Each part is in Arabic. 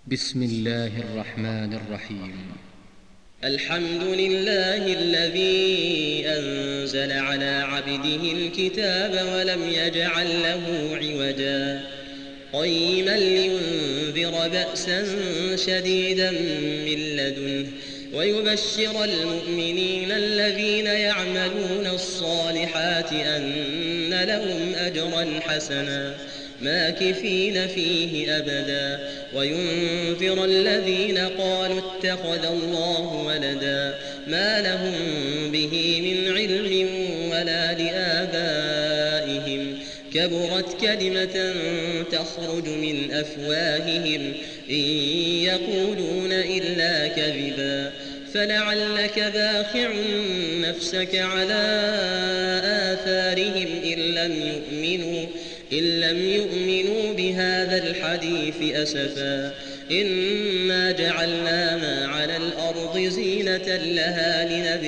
بسم الله الرحمن الرحيم. الحمد لله الذي أنزل على عبده الكتاب ولم يجعل له عوجا قيما لينذر بأسا شديدا من لدنه ويبشر المؤمنين الذين يعملون الصالحات أن لهم أجرا حسنا ماكثين فيه أبدا وينذر الذين قالوا اتخذ الله ولدا ما لهم به من علم ولا لآبائهم كبرت كلمة تخرج من أفواههم إن يقولون إلا كذبا فلعلك باخع نفسك على آثارهم إن لم يؤمنوا بهذا الحديث أسفا إنا جعلنا ما على الأرض زينة لها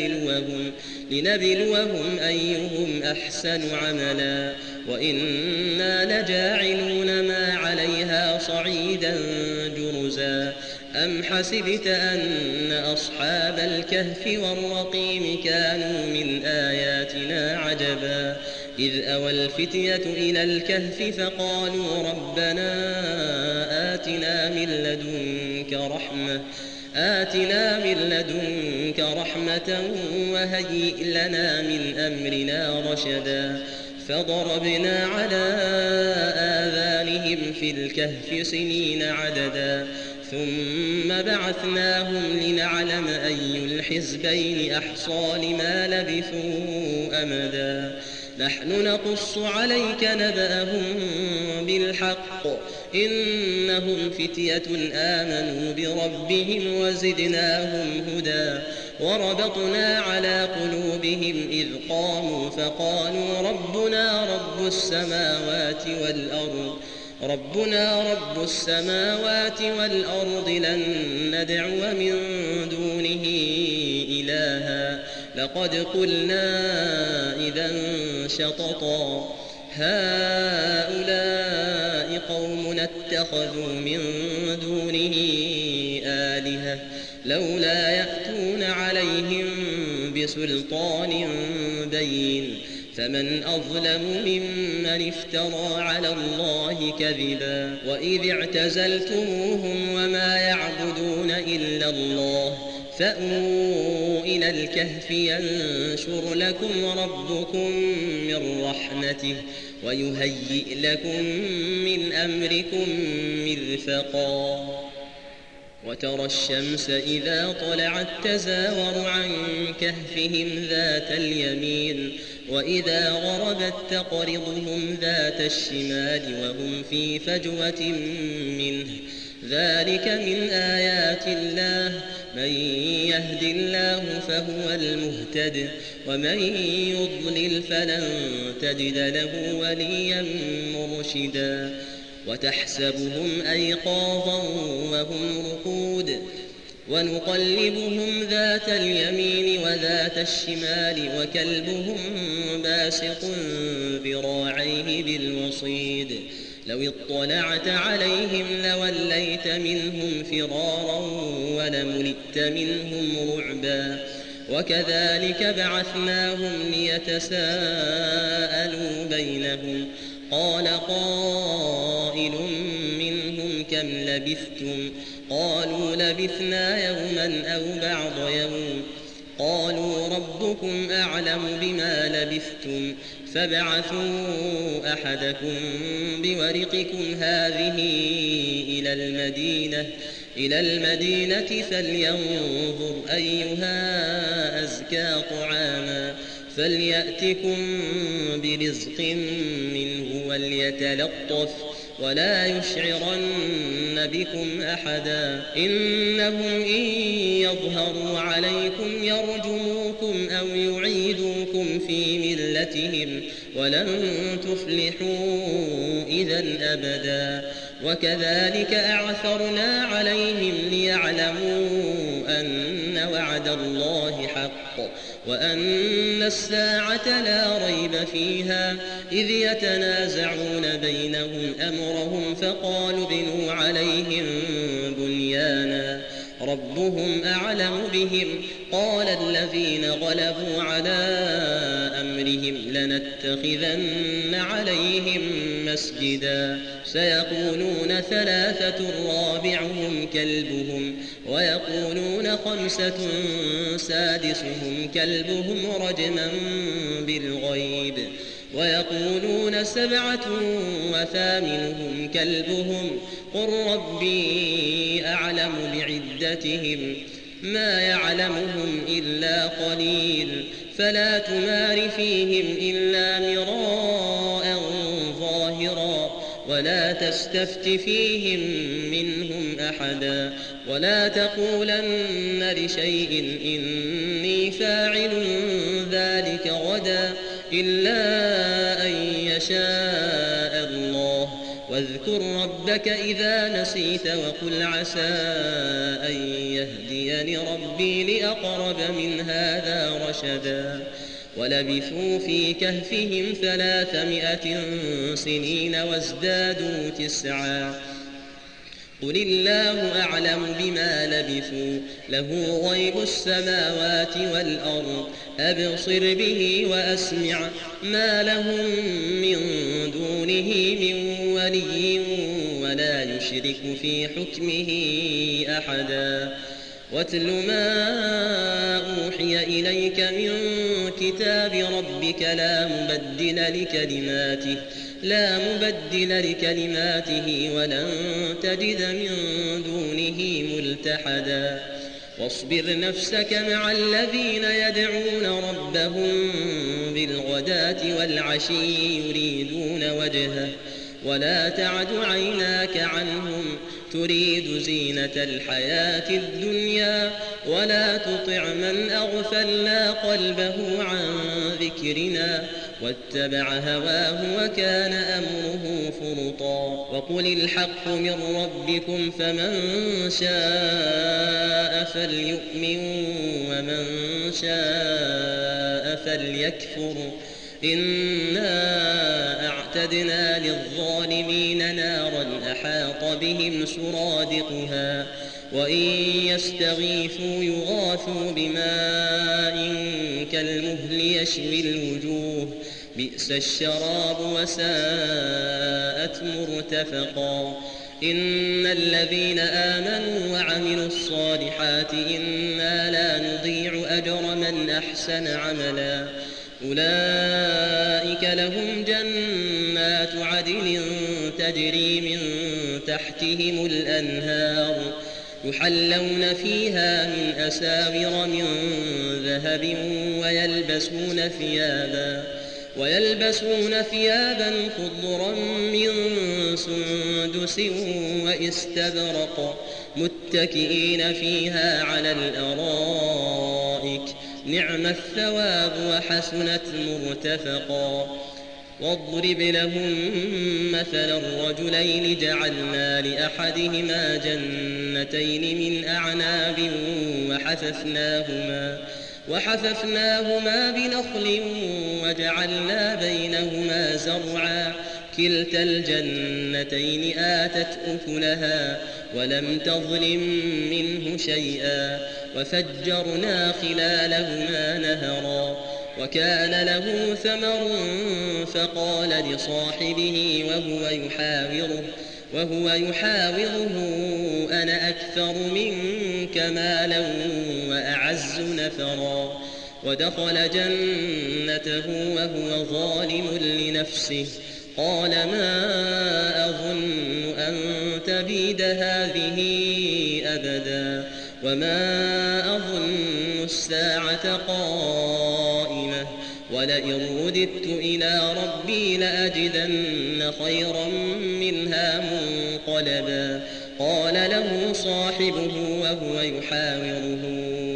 لنبلوهم أيهم أحسن عملا وإنا لجاعلون ما عليها صعيدا جرزا أم حسبت أن أصحاب الكهف والرقيم كانوا من آياتنا عجبا إذ أوى الفتية إلى الكهف فقالوا ربنا آتنا من لدنك رحمة وهيئ لنا من أمرنا رشدا فضربنا على آذانهم في الكهف سنين عددا ثم بعثناهم لنعلم أي الحزبين أحصى لما لبثوا أمدا نحن نقص عليك نبأهم بالحق إنهم فتية آمنوا بربهم وزدناهم هدى وربطنا على قلوبهم إذ قاموا فقالوا ربنا رب السماوات والأرض لن ندعو من دونه إلها لقد قلنا إذا شططا هؤلاء قومنا اتخذوا من دونه آلهة لولا يأتون عليهم بسلطان بين فمن أظلم ممن افترى على الله كذبا وإذ اعتزلتموهم وما يعبدون إلا الله فأووا إلى الكهف ينشر لكم ربكم من رحمته ويهيئ لكم من أمركم مرفقا وترى الشمس إذا طلعت تزاور عن كهفهم ذات اليمين وإذا غربت تقرضهم ذات الشمال وهم في فجوة منه ذلك من آيات الله من يهد الله فهو المهتد ومن يضلل فلن تجد له وليا مرشدا وتحسبهم أيقاظا وهم رقود ونقلبهم ذات اليمين وذات الشمال وكلبهم باسط ذراعيه بالوصيد لو اطلعت عليهم لوليت منهم فرارا ولملئت منهم رعبا وكذلك بعثناهم ليتساءلوا بينهم قال قائل منهم كم لبثتم قالوا لبثنا يوما أو بعض يوم قالوا ربكم أعلم بما لبثتم فابعثوا أحدكم بورقكم هذه إلى المدينة فلينظر أيها أزكى طعاما فليأتكم برزق منه وليتلطف ولا يشعرن بكم أحدا إنهم إن يظهروا عليكم يرجموكم أو يعيدوكم في ملتهم ولن تفلحوا إذا أبدا وكذلك أعثرنا عليهم ليعلموا أن وعد الله حق وأن الساعة لا ريب فيها إذ يتنازعون بينهم أمرهم فقالوا ابنوا عليهم بنيانا ربهم أعلم بهم قال الذين غلبوا على أمرهم لنتخذن عليهم مسجدا سيقولون ثلاثة رابعهم كلبهم ويقولون خمسة سادسهم كلبهم رجما بالغيب ويقولون سبعة وثامنهم كلبهم قل ربي أعلم بعدتهم ما يعلمهم إلا قليل فلا تمار فيهم إلا مراء ظاهرا ولا تستفت فيهم منهم أحدا ولا تقولن لشيء إني فاعل ذلك غدا إلا أن يشاء الله واذكر ربك إذا نسيت وقل عسى أن يهديني ربي لأقرب من هذا رشدا ولبثوا في كهفهم 300 سنين وازدادوا 9 قل الله أعلم بما لبثوا له غيب السماوات والأرض أبصر به وأسمع ما لهم من دونه من ولي ولا يشرك في حكمه أحدا واتل ما أوحي إليك من كتاب ربك لا مبدل لكلماته ولن تجد من دونه ملتحدا واصبر نفسك مع الذين يدعون ربهم بالغداة والعشي يريدون وجهه ولا تعد عيناك عنهم تريد زينة الحياة الدنيا ولا تطع من أغفلنا قلبه عن ذكرنا واتبع هواه وكان أمره فرطا وقل الحق من ربكم فمن شاء فليؤمن ومن شاء فليكفر إنا أعتدنا للظالمين نارا أحاط بهم سرادقها وإن يستغيثوا يغاثوا بماء كالمهل يشوي الوجوه بئس الشراب وساءت مرتفقا إن الذين آمنوا وعملوا الصالحات إنا لا نضيع أجر من أحسن عملا أولئك لهم جنات عدن تجري من تحتهم الأنهار يحلون فيها من أساور من ذهب ويلبسون ثيابا خضرا من سندس واستبرق متكئين فيها على الأرائك نعم الثواب وحسنت مرتفقا واضرب لهم مثلا الرجلين جعلنا لأحدهما جنتين من أعناب وحففناهما بنخل وجعلنا بينهما زرعا كلتا الجنتين آتت أكلها ولم تظلم منه شيئا وفجرنا خلالهما نهرا وكان له ثمر فقال لصاحبه وهو يحاوره أنا أكثر منك مالا وأعز نفرا ودخل جنته وهو ظالم لنفسه قال ما أظن أن تبيد هذه أبدا وما أظن الساعة قائمة ولئن رددت إلى ربي لأجدن خيرا منها منقلبا قال له صاحبه وهو يحاوره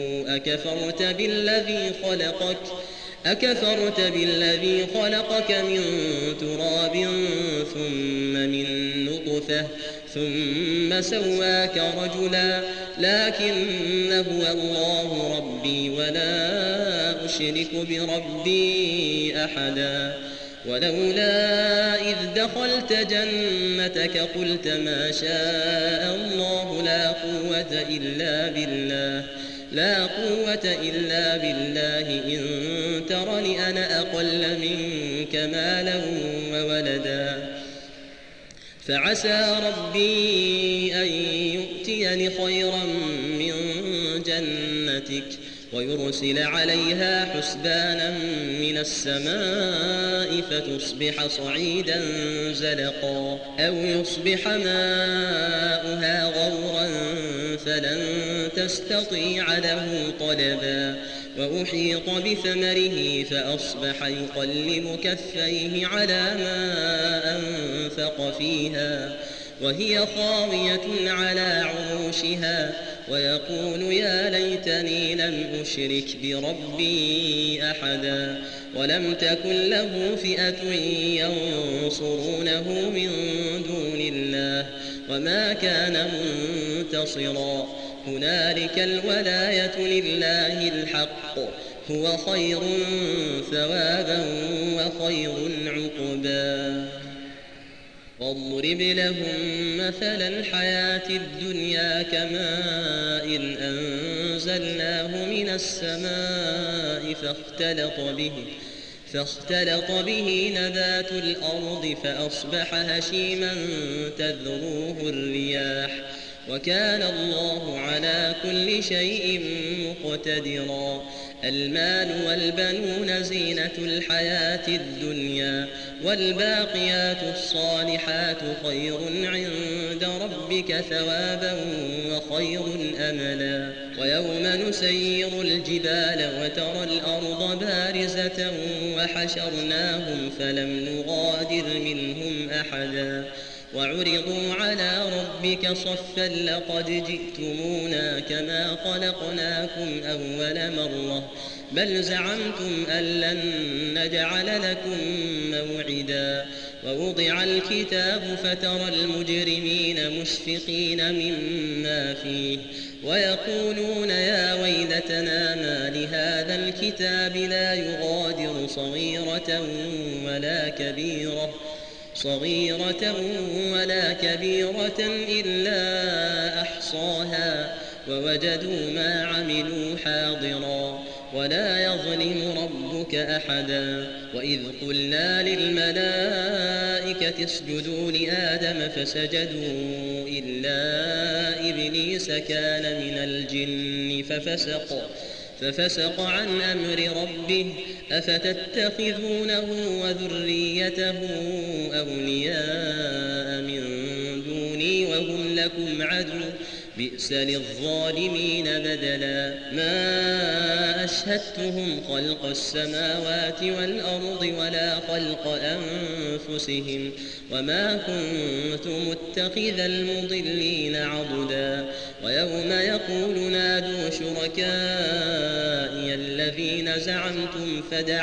أكفرت بالذي خلقك من تراب ثم ثم سواك رجلا لكن هو الله ربي ولا أشرك بربي أحدا ولولا إذ دخلت جنتك قلت ما شاء الله لا قوة إلا بالله إن ترني أنا أقل منك مالا وولدا فعسى ربي أن يؤتيني خيرا من جنتك ويرسل عليها حسبانا من السماء فتصبح صعيدا زلقا أو يصبح ماؤها غورا فلن تستطيع له طلبا وأحيط بثمره فأصبح يقلب كفيه على ما أنفق فيها وهي خاوية على عروشها ويقول يا ليتني لم أشرك بربي أحدا ولم تكن له فئة ينصرونه من دون الله وما كان منتصرا هنالك الولاية لله الحق هو خير ثوابا وخير عقبا واضرب لهم مثل الحياة الدنيا كماء أنزلناه من السماء فاختلط به نبات الأرض فأصبح هشيما تذروه الرياح وكان الله على كل شيء مقتدرا المال والبنون زينة الحياة الدنيا والباقيات الصالحات خير عند ربك ثوابا وخير أملا ويوم نسير الجبال وترى الأرض بارزة وحشرناهم فلم نغادر منهم أحدا وعرضوا على ربك صفا لقد جئتمونا كما خلقناكم أول مرة بل زعمتم أن لن نجعل لكم موعدا ووضع الكتاب فترى المجرمين مشفقين مما فيه ويقولون يا ويلتنا ما لهذا الكتاب لا يغادر صغيرة ولا كبيرة إلا أحصاها ووجدوا ما عملوا حاضرا ولا يظلم ربك أحدا وإذ قلنا للملائكة اسجدوا لآدم فسجدوا إلا إبليس كان من الجن ففسق عن أمر ربه أفتتخذونه وذريته أولياء من دوني وهم لكم عدو بئس للظالمين بدلا ما أشهدتهم خلق السماوات والأرض ولا خلق أنفسهم وما كنت متخذ المضلين عضدا ويوم يقول نادوا شركائي الذين زعمتم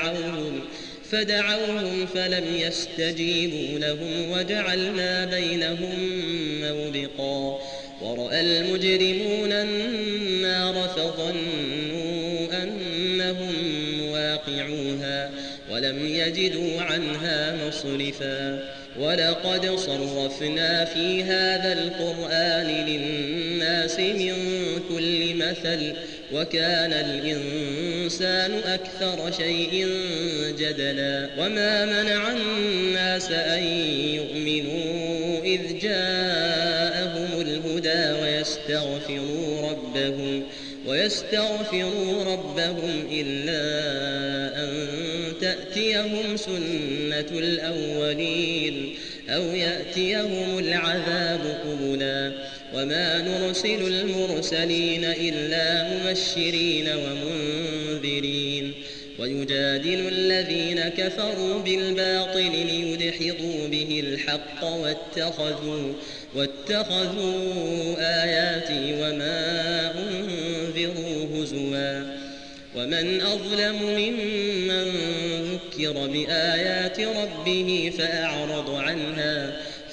فدعوهم فلم يستجيبوا لهم وجعلنا بينهم موبقا ورأى المجرمون النار فظنوا أنهم مواقعوها ولم يجدوا عنها مصرفا ولقد صرفنا في هذا القرآن للناس من كل مثل وكان الإنسان أكثر شيء جدلا وما منع الناس أن يؤمنوا إذ جاءهم الهدى ويستغفروا ربهم إلا أن تأتيهم سنة الأولين أو يأتيهم العذاب قبلا وما نرسل المرسلين إلا مبشرين ومنذرين ويجادل الذين كفروا بالباطل ليدحضوا به الحق واتخذوا آياتي وما أنذروا هزوا ومن أظلم ممن ذكر بآيات ربه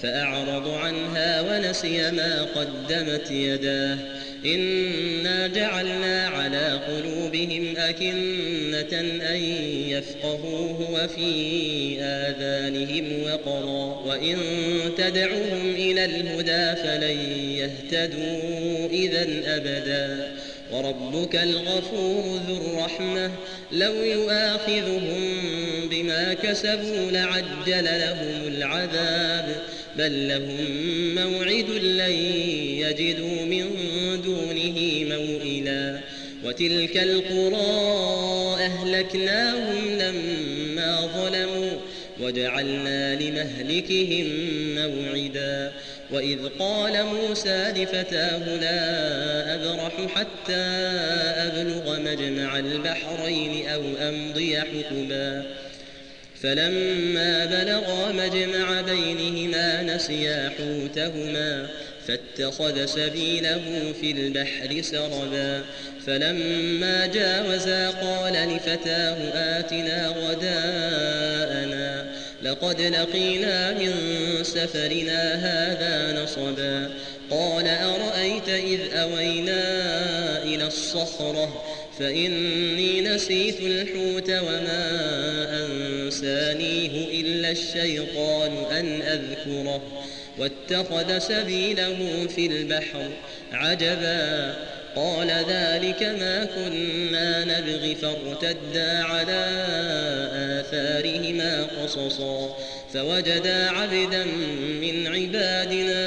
فأعرض عنها ونسي ما قدمت يداه إنا جعلنا على قلوبهم أكنة أن يفقهوه وفي آذانهم وقرا وإن تدعوهم إلى الهدى فلن يهتدوا إذا أبدا وربك الغفور ذو الرحمة لو يؤاخذهم بما كسبوا لعجل لهم العذاب بل لهم موعد لن يجدوا من دونه موئلا وتلك القرى أهلكناهم لما ظلموا وجعلنا لمهلكهم موعدا وإذ قال موسى لفتاه لا أبرح حتى أبلغ مجمع البحرين أو أمضي حقبا فلما بلغا مجمع بينهما نسيا حوتهما فاتخذ سبيله في البحر سربا فلما جاوزا قال لفتاه آتنا غداءنا لقد لقينا من سفرنا هذا نصبا قال أرأيت إذ أوينا إلى الصخرة فإني نسيت الحوت وما أنسانيه إلا الشيطان أن أذكره واتخذ سبيله في البحر عجبا قال ذلك ما كنا نبغي فارتدا على آثارهما قصصا فوجدا عبدا من عبادنا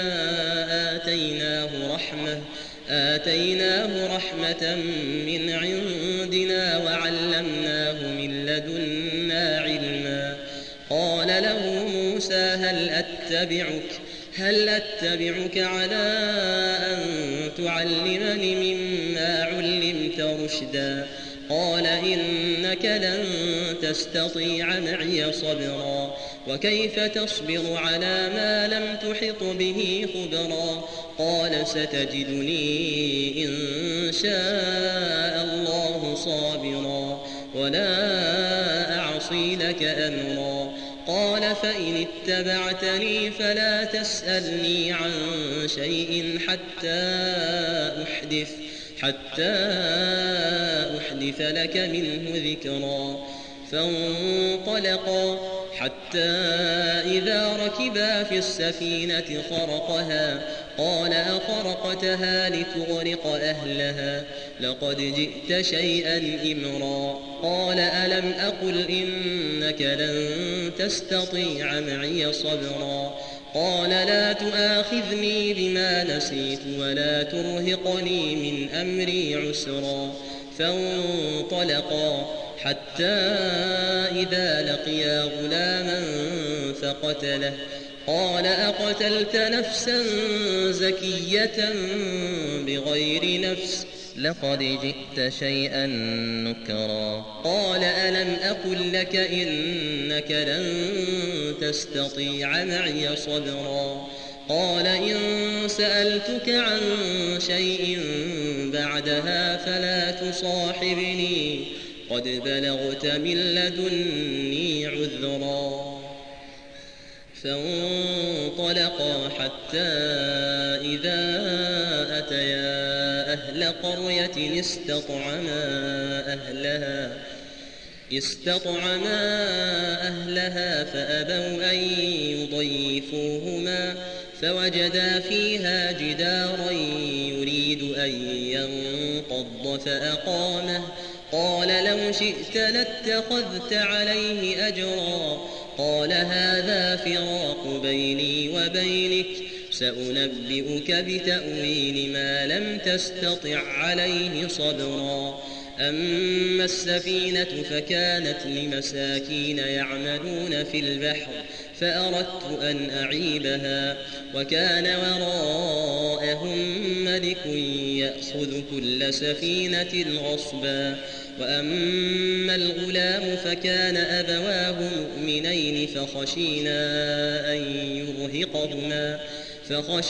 آتيناه رحمة من عندنا وعلمناه من لدنا علما قال له موسى هل أتبعك على أن تعلمني مما علمت رشدا قال إنك لن تستطيع معي صبرا وكيف تصبر على ما لم تحط به خبرا قال ستجدني إن شاء الله صابرا ولا أعصي لك أمرا قال فإن اتبعتني فلا تسألني عن شيء حتى أحدث لك منه ذكرا فانطلقا حتى إذا ركبا في السفينة خرقها قال أخرقتها لتغرق أهلها لقد جئت شيئا إمرا قال ألم أقل إنك لن تستطيع معي صبرا قال لا تؤاخذني بما نسيت ولا ترهقني من أمري عسرا فانطلقا حتى إذا لقيا غلاما فقتله قال أقتلت نفسا زكية بغير نفس لقد جئت شيئا نكرا قال ألم أقل لك إنك لن تستطيع معي صبرا قال إن سألتك عن شيء بعدها فلا تصاحبني قد بلغت من لدني عذرا فانطلقا حتى إذا أتيا أهل قرية استطعما أهلها فأبوا أن يضيفوهما فوجدا فيها جدارا يريد أن ينقض فأقامه قال لو شئت لاتخذت عليه أجرا قال هذا فراق بيني وبينك سأنبئك بتأويل ما لم تستطع عليه صبرا أما السفينة فكانت لمساكين يعملون في البحر فأردت أن أعيبها وكان وراءهم ملك يأخذ كل سفينة غصبا وأما الغلام فكان أبواه مؤمنين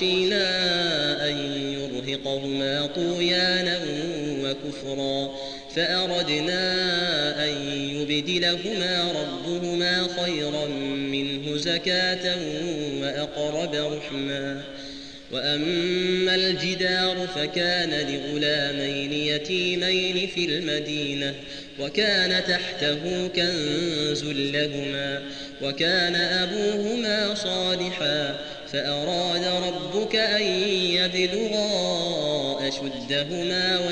فخشينا أن يرهقهما طغيانا وكفرا فأردنا أن يبدلهما ربهما خيرا منه زكاة وأقرب رحما. وأما الجدار فكان لغلامين يتيمين في المدينة وكان تحته كنز لهما وكان أبوهما صالحا فأراد ربك أن يبلغا أشدهما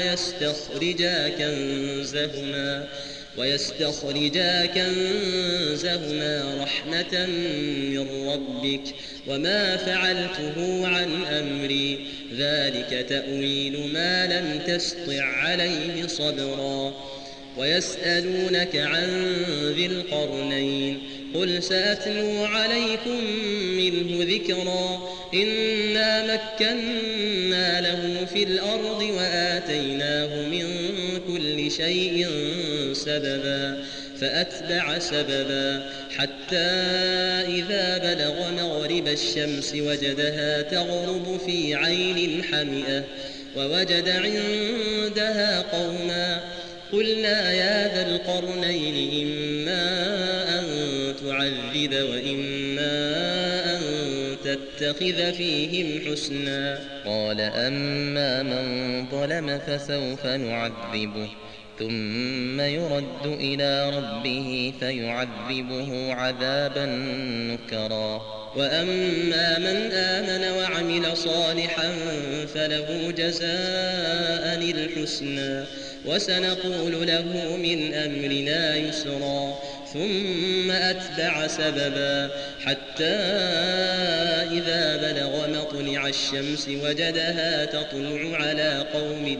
ويستخرجا كنزهما رحمة من ربك وما فعلته عن أمري ذلك تأويل ما لم تسطع عليه صبرا. ويسألونك عن ذي القرنين قل سأتلو عليكم منه ذكرا إنا مكنا له في الأرض وآتيناه من كل شيء سببا فأتبع سببا حتى إذا بلغ مغرب الشمس وجدها تغرب في عين حمئة ووجد عندها قوما قلنا يا ذا القرنين إما أن تعذب وإما أن تتخذ فيهم حسنا. قال أما من ظلم فسوف نعذبه ثم يرد إلى ربه فيعذبه عذابا نكرا. وأما من آمن وعمل صالحا فله جزاء الحسنى وسنقول له من أمرنا يسرا. ثم أتبع سببا حتى إذا بلغ مطلع الشمس وجدها تطلع على قوم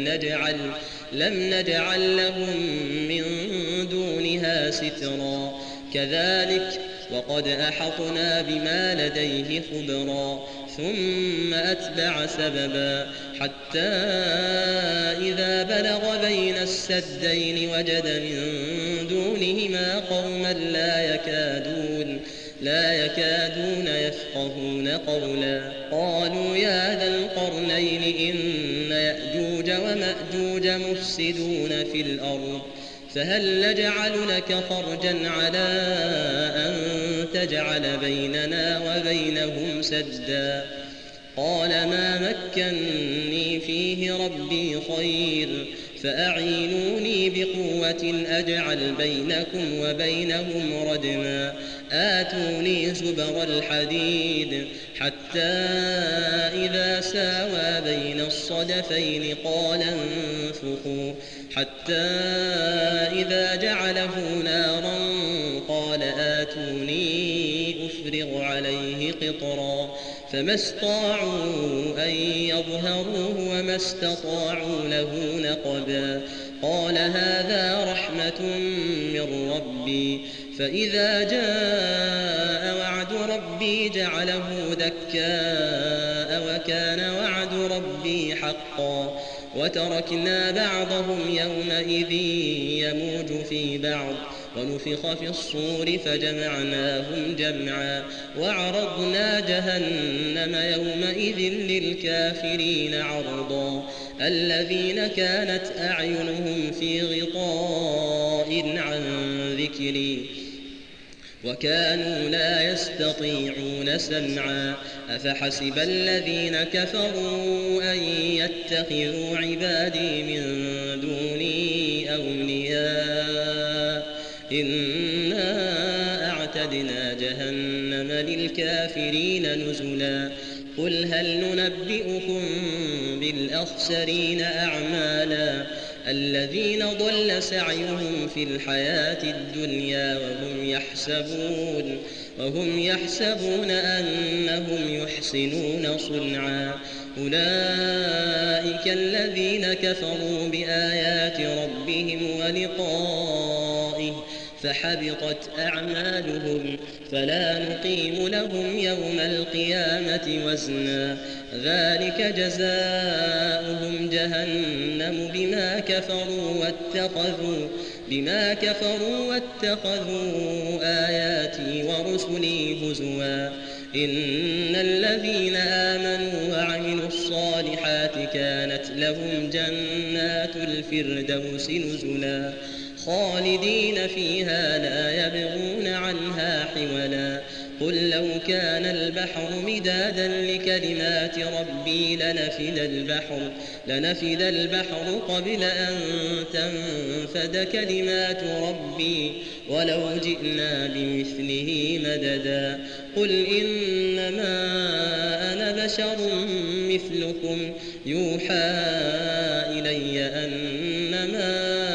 لم نجعل لهم من دونها سترا كذلك وقد أحطنا بما لديه خبرا. ثم أتبع سببا حتى إذا بلغ بين السدين وجد من دونهما قوما لا يكادون يفقهون قولا. قالوا يا ذا القرنين إن يأجوج ومأجوج مفسدون في الأرض فهل نجعل لك خرجا على أن تجعل بيننا وبينهم سدا. قال ما مكني فيه ربي خير فأعينوني بقوة أجعل بينكم وبينهم ردما. آتوني زبر الحديد حتى إذا ساوى بين الصدفين قال انفخوا حتى إذا جعله نارا قال آتوني أفرغ عليه قطرا. فما استطاعوا أن يظهروه وما استطاعوا له نقبا. قال هذا رحمة من ربي فإذا جاء وعد ربي جعله دكاء وكان وعد ربي حقا. وتركنا بعضهم يومئذ يموج في بعض ونفخ في الصور فجمعناهم جمعا وعرضنا جهنم يومئذ للكافرين عرضا. الذين كانت أعينهم في غطاء عن ذكري وكانوا لا يستطيعون سمعا. أفحسب الذين كفروا أن يتخذوا عبادي من دوني أولياء إنا أعتدنا جهنم للكافرين نزلا. قل هل ننبئكم بالأخسرين أعمالا الذين ضل سعيهم في الحياة الدنيا وهم يحسبون أنهم يحسنون صنعا. أولئك الذين كفروا بآيات ربهم ولقائه فحبطت أعمالهم فلا نقيم لهم يوم القيامة وزنا. ذلك جزاؤهم جهنم بما كفروا واتخذوا آياتي ورسلي هزوا. إن الذين آمنوا وعملوا الصالحات كانت لهم جنات الفردوس نزلا خالدين فيها لا يبغون عنها حولا قل لو كان البحر مدادا لكلمات ربي لنفد البحر قبل أن تنفد كلمات ربي ولو جئنا بمثله مددا قل إنما أنا بشر مثلكم يوحى إلي أنما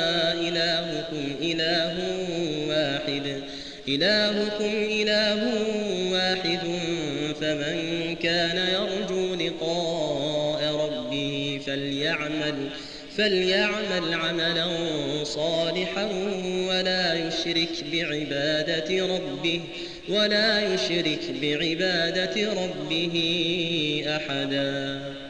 إلهكم إله واحد فمن كان يرجو لقاء ربه فليعمل عملا صالحا ولا يشرك بعبادة ربه أحدا.